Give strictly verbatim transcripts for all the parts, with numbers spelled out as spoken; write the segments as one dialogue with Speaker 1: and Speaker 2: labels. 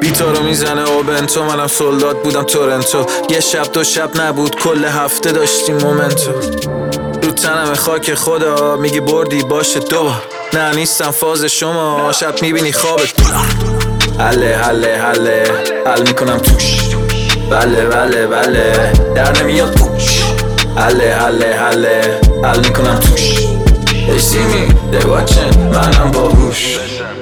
Speaker 1: بیتا رو میزنه و بنتو، منم سولداد بودم تورنتو. یه شب دو شب نبود کل هفته داشتیم مومنتو. رو تنم خاک خدا میگی بردی باشه دو. نه نیستم فاز شما، شب میبینی خوابت. حله حله حله حل میکنم توش. بله بله بله در نمیاد پوش. حله حله حله حل میکنم توش. They see me, they watching، منم باهوش.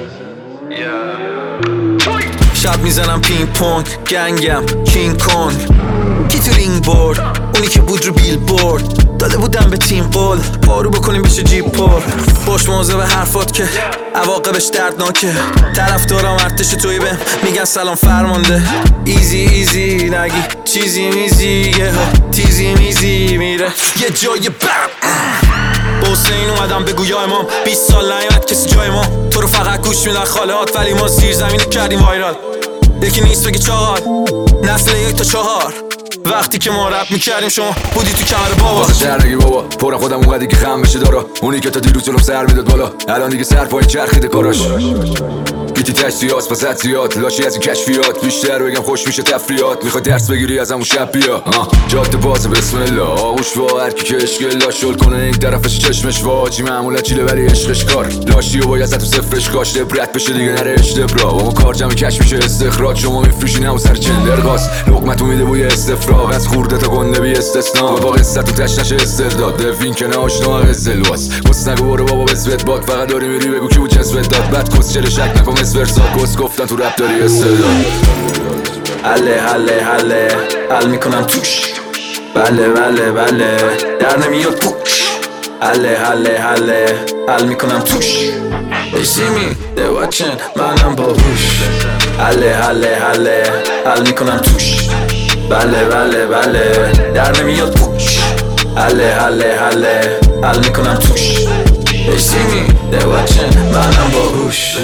Speaker 1: شب میزنم پینگ پونگ، گنگم کینگ کونگ. کی تو رینگ بورد؟ اونی که بود رو بیل بورد. داده بودم به تیم قول بارو بکنیم بشه جیب پر. باش موضوع به حرفات که عواقبش دردناکه. طرفدارام ارتش توی بهم میگن سلام فرمانده. ایزی ایزی نگی چیزی میزی، یه ها تیزی میزی میره یه جای بم. با حسین اومدم بگو یا امام، بیست سال نیومد کسی جای ما. تو رو فقط گوش میدن خالهات، ولی ما زیر زمین کردیم وایرال. یکی نیست بگی چهار، نسل یک تا چهار. وقتی که ما رپ میکردیم شما بودی تو کمر بابا.
Speaker 2: واسه شهر نگی بابا پورم خودم اومدی که خم بشه دارا. اونی که تا دیروز جلوم سر میداد بالا، الان دیگه سر پایین چرخیده کاراش. گیتی تشتیات پس زیاد لاشی از این کشفیات. بیشتر بگم خوش میشه تفریات. میخوای درس بگیری از همون شب بیا. جاده باز بسم الله آغوش وا. هرکی که اشکل لاشول کنه این طرفش چشمش واجی. معمولا چیله ولی عشقش کار. لاشی و باید تو صفرش کاش لبرت بشه دیگه نره اشتبرا. اون کار جمع کش میشه استخراج. شما میفروشین همون سر چندر قاس. لقمت میده بوی استفراغ از خورده تا گنده بی استثنا. با قصت تو تش نشه استرداد دفین که نه آشنا قزلواس. کس نگو برو بابا بسوت باد. فقط داری میری بگو کی بود جسوت داد. بعد کس چله شک نکن اسورسا. کس گفتن تو رپ داری استعداد.
Speaker 1: حله حله حله حل میکنم توش. بله بله بله در نمیاد پوش. حله حله حله حل میکنم توش. They see me, they watching، منم باهوش. حله حله حله حل میکنم توش. بله بله بله در نمیاد پوش. حله حله حله حل میکنم توش. They see me, they watching، منم باهوش.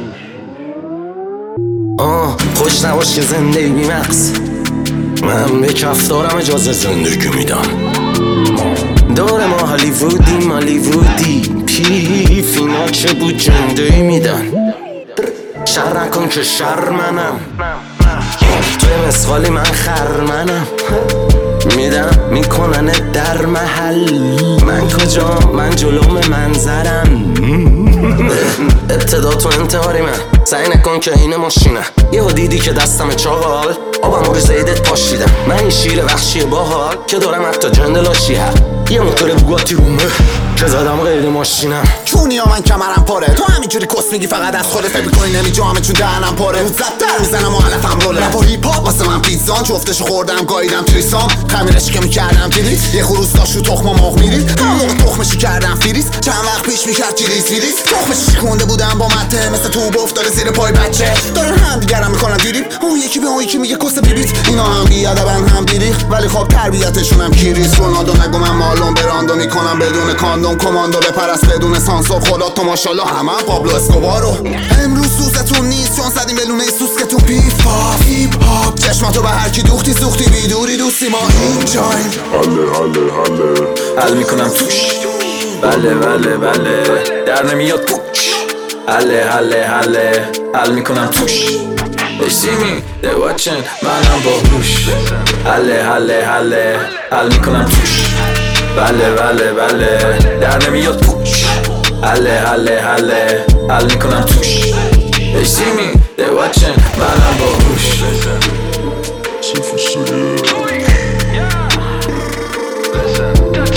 Speaker 3: آه خوش نباش که زندگی مغز. من به کفتارم اجازه زندگی میدم. دور ما هالیوودی مالیوودی. پیف اینا چه بود جنده میدن. شر نکن که شر منم. توی مسخالی من خرمنم. میدم میکنن در محل. من کجا من جلوم منظرم. ابتدا تو انتحاری من. سعی نکن که این ماشینه. یهو دیدی که دستم چاقال. آبم رو زیدت پاشیدم. من این شیر وحشی باحال که دارم حتی جندلاشی هم. یه موتور بوگاتی رومه که زدم غیر ماشینم.
Speaker 4: چونی ها من کمرم پاره. تو همینجوری کس میگی فقط از خودت فکر میکنی نمیجا همه چون دهنم پاره. روز زد در میزنم و علفم روله. رپ و هیپ هاپ واسه من پیتزان. جفتشو خوردم گاییدم تریسام. خمیرش که میکردم دیلیت. یه خروس داشت رو تخم و مرغ میرید. همون موقع تخمشو کردم فریز. چند وقت پیش میکرد چیلیز ویلیز. تخمش شکونده بودم با مته مثل توب افتاده زیر پای بچه. دارن هم دیگرم میکنن دیریب. اون یکی به اون یکی میگه کس بیبیت. اینا هم بیادبن هم بیریخ ولی خب تربیتشون هم کیریس. رونالدو نگو من مالون براندو میکنم بدون کاندوم. کماندو بپرست بدون سانسور. خدا تو ماشاءالله همه هم پابلو اسکوبارو. امروز سوزتون نیست چون زدیم بلونه سوسکتون. پیف پاپ هیپ هاپ. چشماتو به هر کی دوختی سوختی. بیدوری دوستی ما این جایم.
Speaker 5: حله حله حله
Speaker 1: حل میکنم توش. بله بله بله در نمیاد پوش. حله حله حله حل میکنم توش. They see me, they watching، منم باهوش. حله حله حله حل میکنم توش. بله بله بله در نمیاد پوش. حله حله حله حل میکنم توش. They see me, they watching، منم باهوش.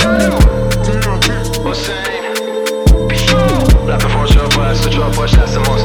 Speaker 6: Rapping for a short while, switch off, watch that some more.